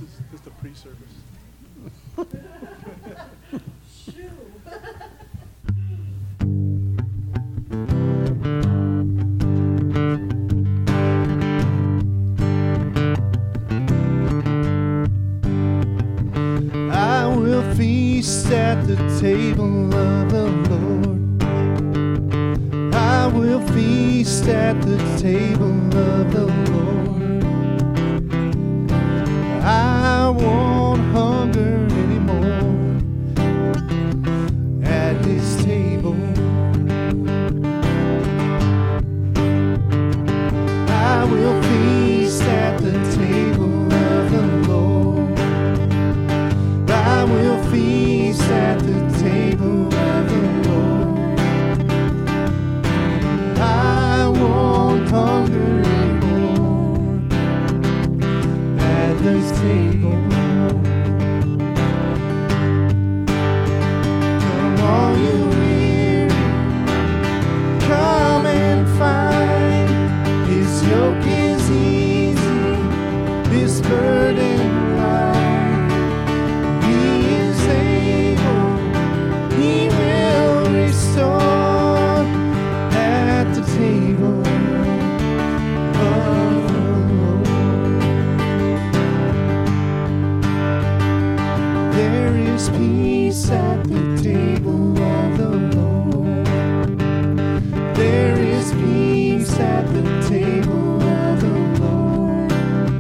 is the pre-service. I will feast at the table of the Lord. I will feast at the table of the Lord. I won't hunger anymore at His table. I will feast at the table of the Lord. I will feast at the table of the Lord. I won't hunger anymore at this table. Come on, you weary, come and find. His yoke is easy, His burden light. He is able, He will restore at the table of the Lord. There is peace at the table of the Lord. There is peace at the table of the Lord.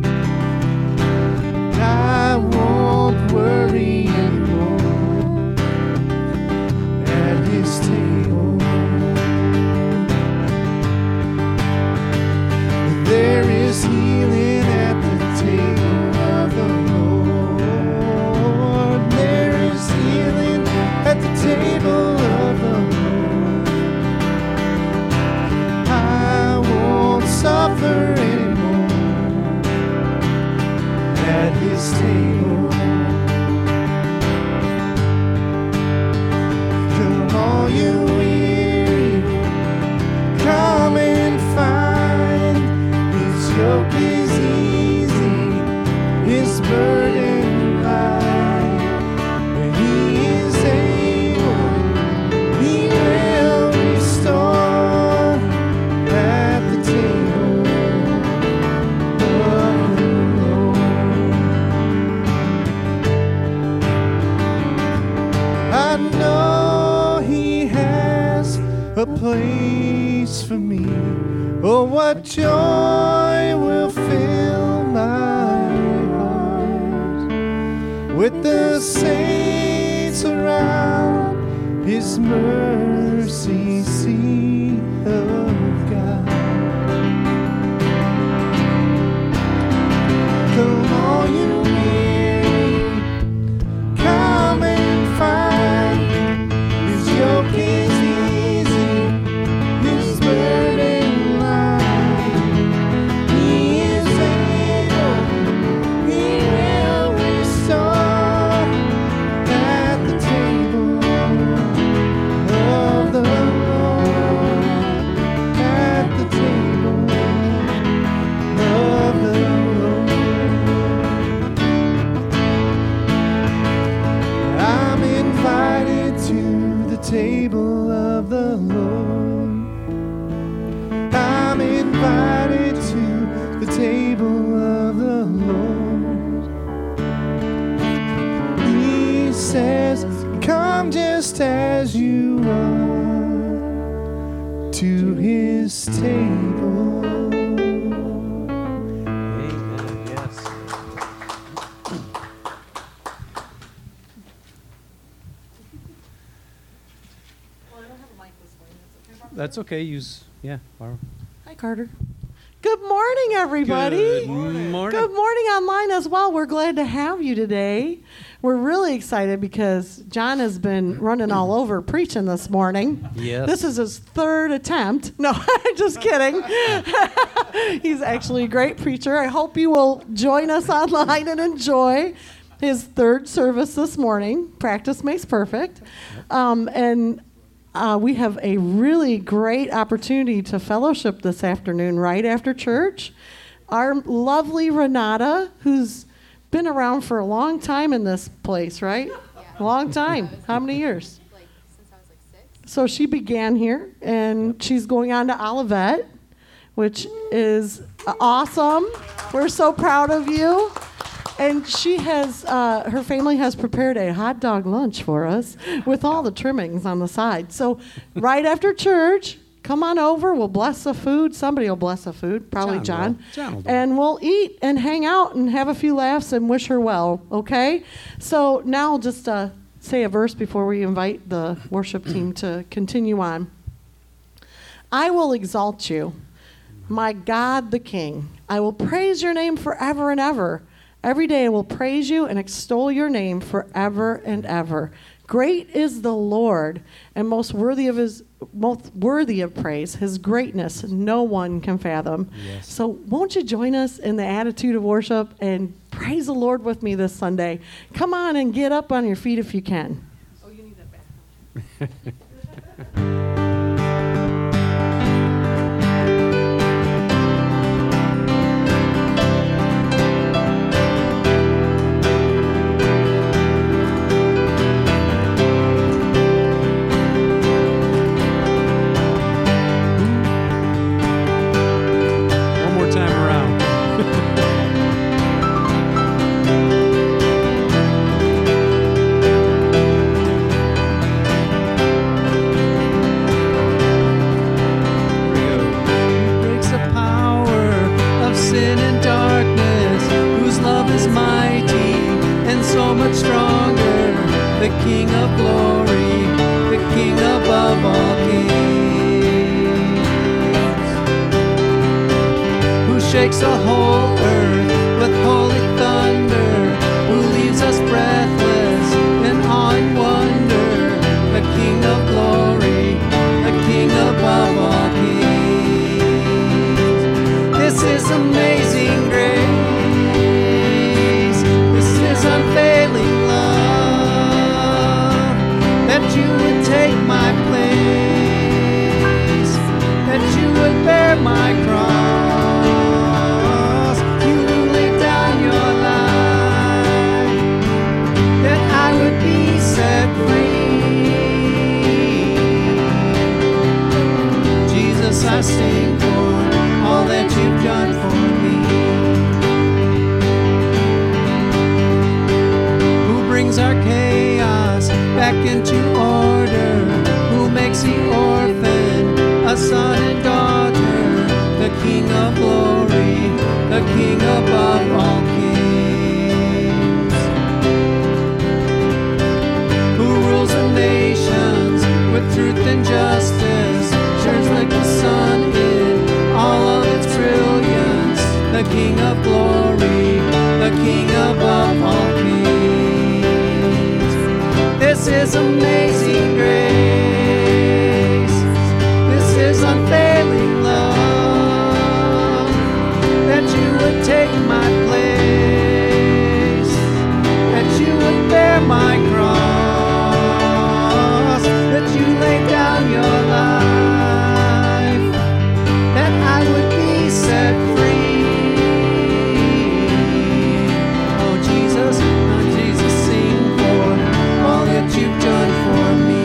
I won't worry anymore at His table. There is healing at the table of the Lord. There is healing at the table of the Lord. I won't suffer anymore at His table. Come all you weary, come and find. His yoke is easy, His burden light. He is able, He will restore at the table of the Lord. I know He has a place for me. Oh, what joy will fill my heart with the saints around His mercy seat of God. Come all you weary, come and find. His yoke is easy, His burden light. He is able, He will restore at the table of the Lord. At the table of the Lord. I'm invited to the table of the Lord. I'm invited to the table of the Lord. He says, come just as you are to His table. Amen. Yes. That's okay. Borrow. Hi, Carter. Good morning, everybody. Good morning. Good morning online as well. We're glad to have you today. We're really excited because John has been running all over preaching this morning. Yes. This is his third attempt. No, just kidding. He's actually a great preacher. I hope you will join us online and enjoy his third service this morning. Practice makes perfect. We have a really great opportunity to fellowship this afternoon right after church. Our lovely Renata, who's been around for a long time in this place, right? A long time. How many years? Like since I was like 6. So she began here, and she's going on to Olivet, which is awesome. We're so proud of you. And she has, her family has prepared a hot dog lunch for us with all the trimmings on the side. So right after church, come on over. We'll bless the food. Somebody will bless the food, probably John John. will. John will do And we'll eat and hang out and have a few laughs and wish her well, okay? So now I'll just say a verse before we invite the worship team to continue on. I will exalt you, my God the King. I will praise your name forever and ever. Every day I will praise you and extol your name forever and ever. Great is the Lord, and most worthy of praise. His greatness no one can fathom. Yes. So won't you join us in the attitude of worship and praise the Lord with me this Sunday? Come on and get up on your feet if you can. Oh, you need that back. One more time around. Here we go. Who breaks the power of sin and darkness, whose love is mighty and so much stronger, the King of glory, the King above all kings, who shakes the whole earth with holy thunder, who leaves us breathless in awe and wonder, the King of glory, the King above all kings. This is amazing grace. This is unfailing love, that you would take my place, that you would bear my cross. You laid down your life, that I would be set free. Jesus, I sing for all that you've done for me. Who brings our chaos back into order, who makes the orphan a son and daughter, the King of glory, the King above all kings, who rules the nations with truth and justice, shines like the sun in all of its brilliance, the King of glory, the King above all kings. This is amazing grace. This is unfailing love, that you would take my place, that you would bear my cross, that you laid down your life, that I would be set free. Oh Jesus, sing for all that you've done for me.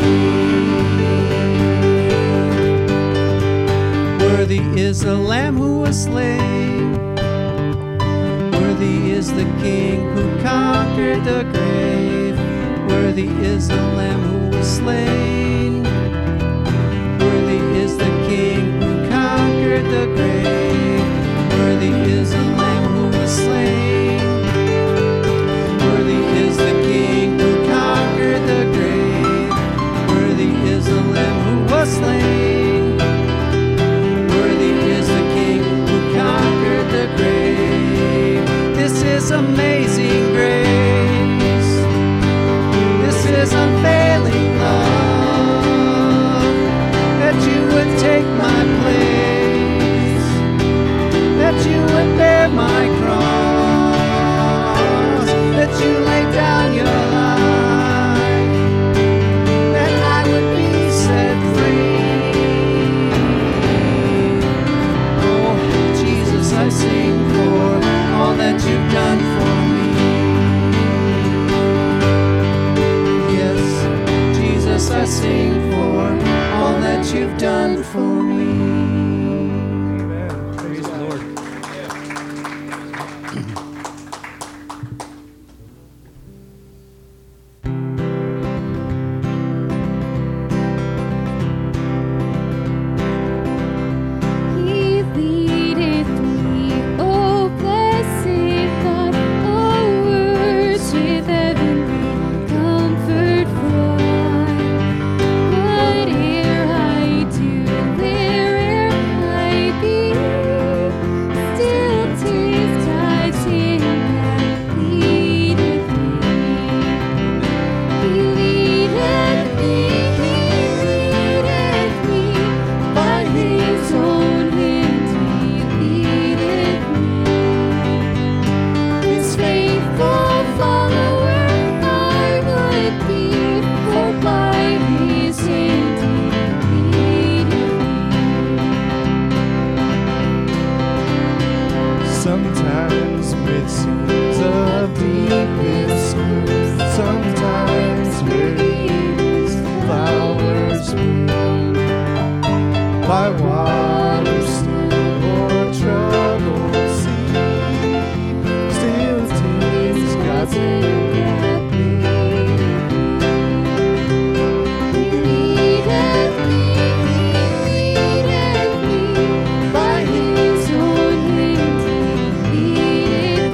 Worthy is the Lamb who was slain. Worthy is the King who conquered the grave. Worthy is the Lamb who was slain. Worthy is the King who conquered the grave. Worthy is the Lamb who was slain. Worthy is the King who conquered the grave. Worthy is the Lamb who was slain. Worthy is the King who conquered the grave. This is amazing grace. This is unfailing love, that you would take my place, that you would bear my cross, that you laid down your life, that I would be set free. Oh, Jesus, I sing for all that you've done for me. you've done for me. Amen. Praise the Lord. He leadeth me, O blessed God, O words with heavenly comfort find. Whate'er I do, where'er I be, still 'tis God's hand that leadeth me. He leadeth me, by His own hand He leadeth me. His faithful follower I would be, for by His hand He leadeth me. Sometimes mid seas of deepest gloom, sometimes where deepest flowers bloom, by water still or troubled sea, still 'tis God's hand that leadeth me. He leadeth me, by His own hand He leadeth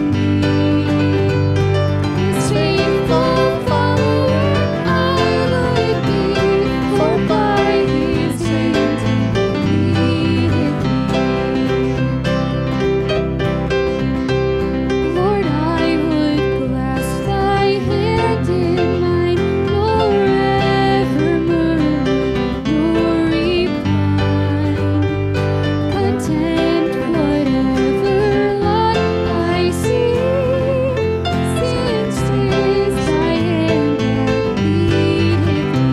me. His faithful follower I would be, for by His hand He leadeth me. Lord, I would clasp Thy hand in mine, nor ever murmur, nor repine. Content whatever lot I see, since 'tis Thy hand that leadeth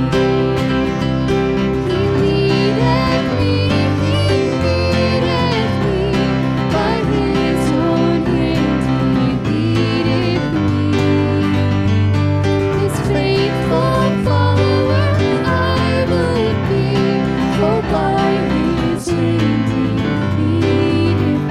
me. He leadeth me, by His own hand He leadeth me. His faithful follower I would be, for by His hand He leadeth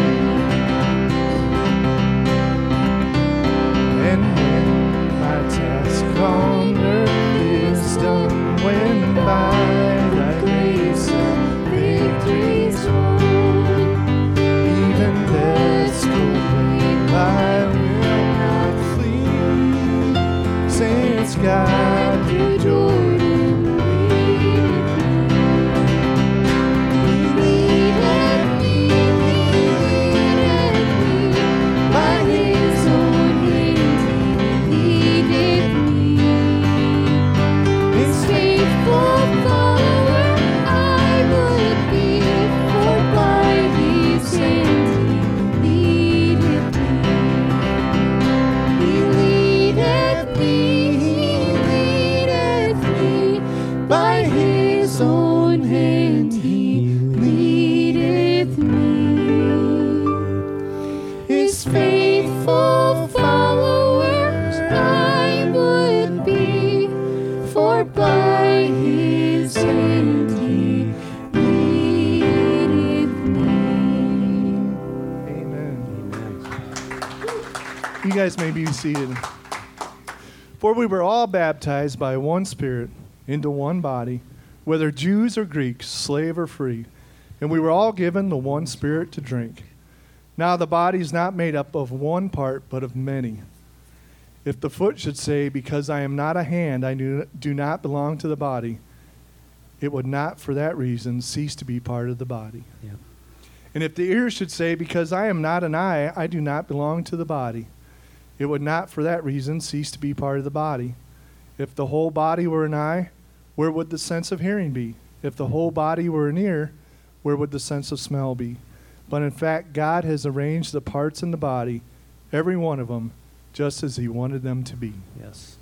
And when my task on earth is done, when by Thy grace and victory's won, even this cold wave I will not flee, since God through Jordan leadeth me, by His own hand He leadeth me. His faithful follower I would be, for by His hand He leadeth me. He leadeth me, by His own hand He leadeth me. His faithful followers I would be, for by His hand He leadeth me. Amen. You guys may be seated. For we were all baptized by one Spirit into one body, whether Jews or Greeks, slave or free, and we were all given the one Spirit to drink. Now the body is not made up of one part, but of many. If the foot should say, because I am not a hand, I do not belong to the body, it would not for that reason cease to be part of the body. Yeah. And if the ear should say, because I am not an eye, I do not belong to the body, it would not for that reason cease to be part of the body. If the whole body were an eye, where would the sense of hearing be? If the whole body were an ear, where would the sense of smell be? But in fact, God has arranged the parts in the body, every one of them, just as He wanted them to be. Yes.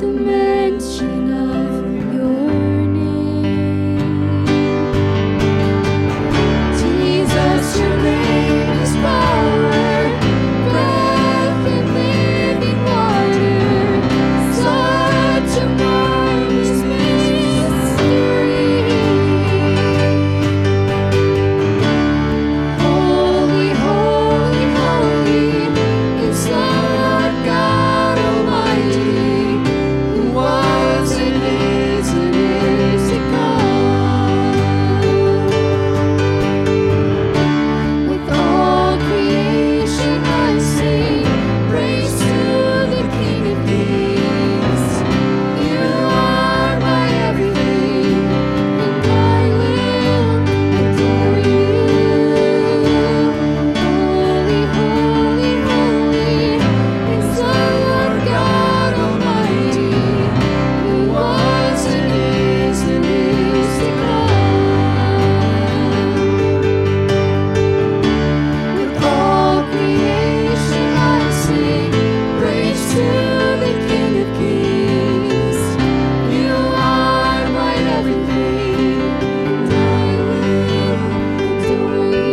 the mention of your name. Jesus, your name is power, breath and living water, such a marvelous mystery. Holy, holy, holy is the Lord God Almighty, who was and is to come. With all creation I sing praise to the King of Kings. You are my everything, and I will adore you. Holy, holy, holy is the Lord God Almighty, who was and is to come. With all creation I sing praise to the King of Kings. You are my everything, and I will adore you.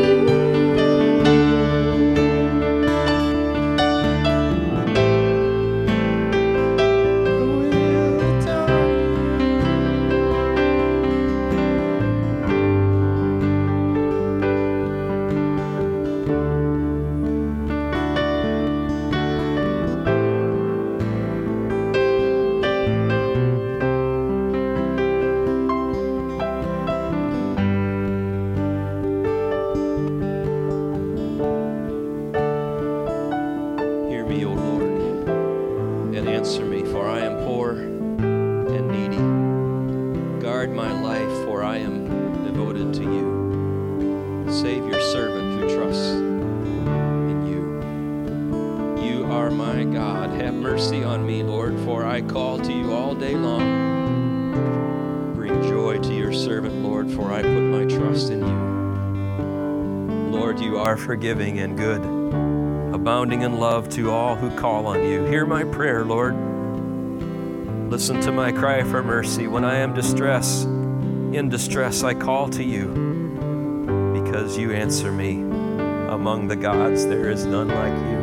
Hear me, O Lord, and answer me, for I am poor and needy. Guard my life, for I am devoted to you. Save your servant who trusts in you. You are my God. Have mercy on me, Lord, for I call to you all day long. Bring joy to your servant, Lord, for I put my trust in you. Lord, you are forgiving and good, abounding in love to all who call on you. Hear my prayer, Lord. Listen to my cry for mercy. When I am in distress, I call to you, because you answer me. Among the gods, there is none like you.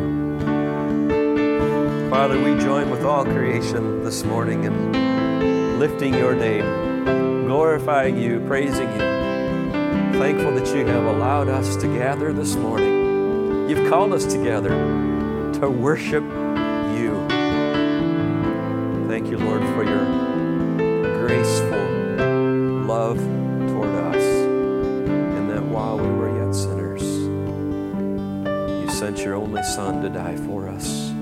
Father, we join with all creation this morning in lifting your name, glorifying you, praising you. Thankful that you have allowed us to gather this morning. You've called us together to worship you. Thank you, Lord, for your graceful love toward us, and that while we were yet sinners, you sent your only Son to die for us.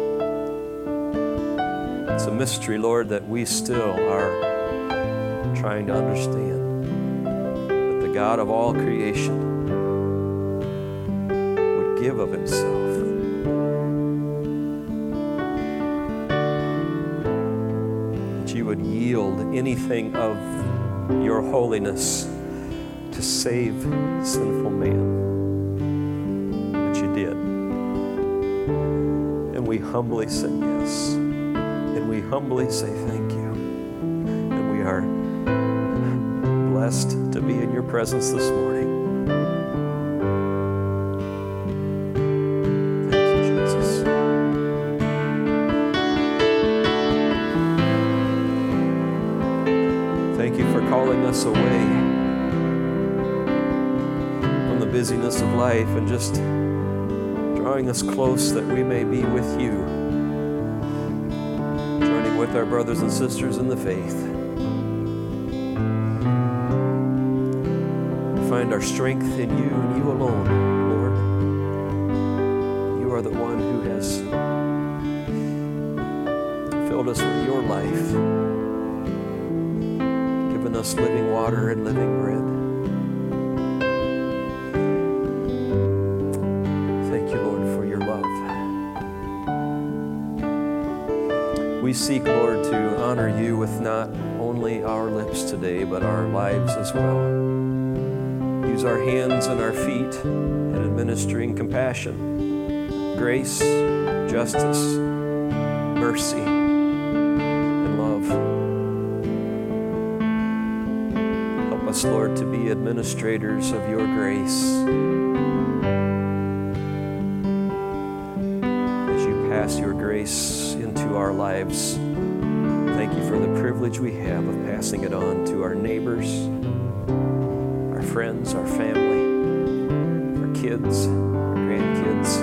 It's a mystery, Lord, that we still are trying to understand. That the God of all creation give of himself. That you would yield anything of your holiness to save sinful man. But you did. And we humbly say yes. And we humbly say thank you. And we are blessed to be in your presence this morning. Calling us away from the busyness of life and just drawing us close that we may be with you, journeying with our brothers and sisters in the faith, to find our strength in you and you alone, Lord. You are the one who has filled us with your life, us living water and living bread. Thank you, Lord, for your love. We seek, Lord, to honor you with not only our lips today, but our lives as well. Use our hands and our feet in administering compassion, grace, justice, mercy, us, Lord, to be administrators of your grace. As you pass your grace into our lives, thank you for the privilege we have of passing it on to our neighbors, our friends, our family, our kids, our grandkids.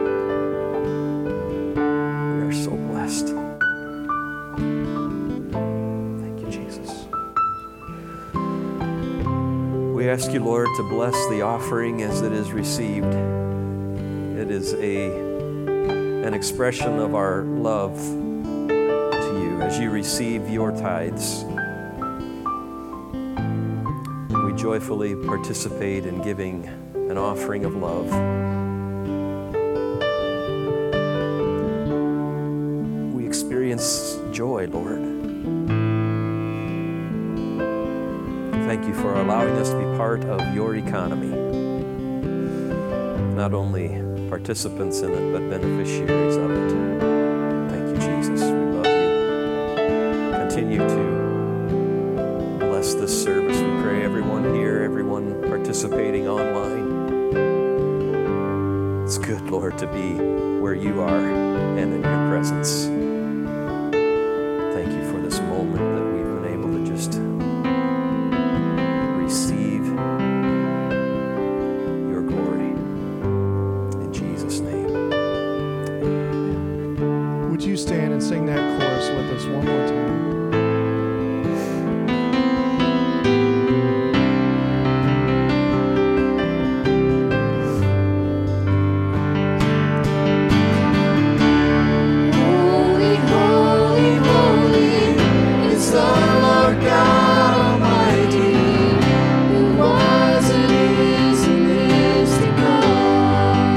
We are so blessed. Thank you, Jesus. We ask you, Lord, to bless the offering as it is received. It is an expression of our love to you as you receive your tithes. We joyfully participate in giving an offering of love. We experience joy, Lord. Thank you for allowing us to be part of your economy. Not only participants in it, but beneficiaries of it. Thank you, Jesus. We love you. Continue to bless this service. We pray everyone here, everyone participating online. It's good, Lord, to be where you are and in your presence. Thank you for this moment that we've been able to just receive your glory. In Jesus' name. Amen. Would you stand and sing that chorus with us one more time? Holy, holy, holy is the Lord God Almighty, who was and is to come.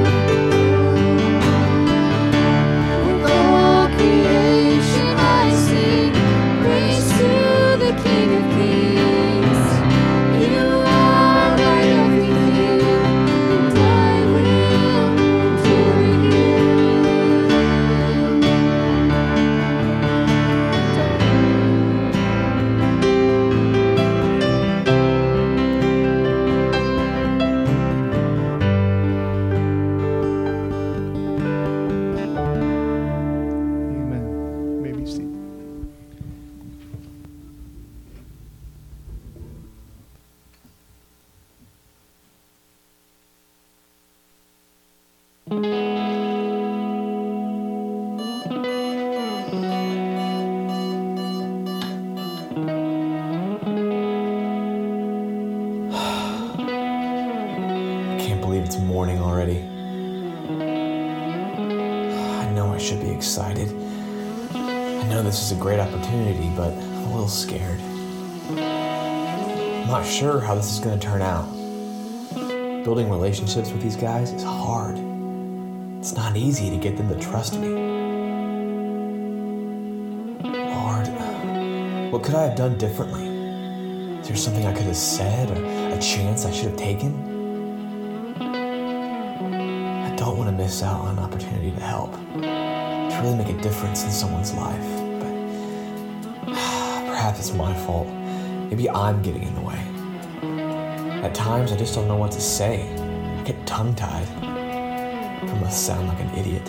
With all creation I sing praise to the King of Kings. You are my everything, and I will adore you. Amen. You may be seated. I can't believe it's morning already. I know I should be excited. I know this is a great opportunity, but I'm a little scared. I'm not sure how this is going to turn out. Building relationships with these guys is hard. It's not easy to get them to trust me. Lord, what could I have done differently? Is there something I could have said or a chance I should have taken? I don't want to miss out on an opportunity to help, to really make a difference in someone's life. But perhaps it's my fault. Maybe I'm getting in the way. At times, I just don't know what to say. I get tongue-tied. I must sound like an idiot.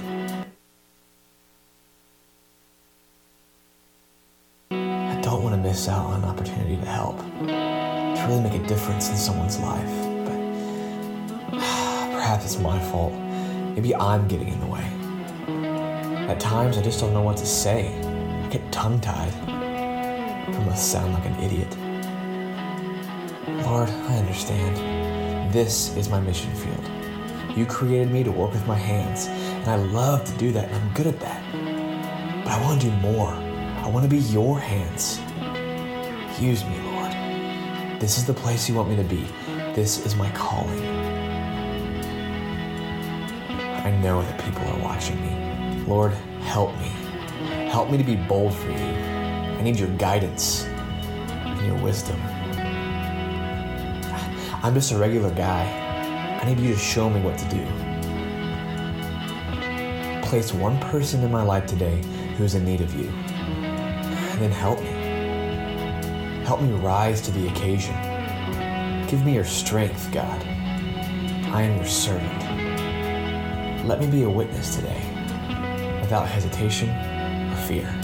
I don't want to miss out on an opportunity to help, to really make a difference in someone's life. But perhaps it's my fault. Maybe I'm getting in the way. At times, I just don't know what to say. I get tongue-tied. I must sound like an idiot. Lord, I understand. This is my mission field. You created me to work with my hands, and I love to do that, and I'm good at that. But I want to do more. I want to be your hands. Use me, Lord. This is the place you want me to be. This is my calling. I know that people are watching me. Lord, help me. Help me to be bold for you. I need your guidance and your wisdom. I'm just a regular guy. I need you to show me what to do. Place one person in my life today who's in need of you. And then help me. Help me rise to the occasion. Give me your strength, God. I am your servant. Let me be a witness today, without hesitation or fear.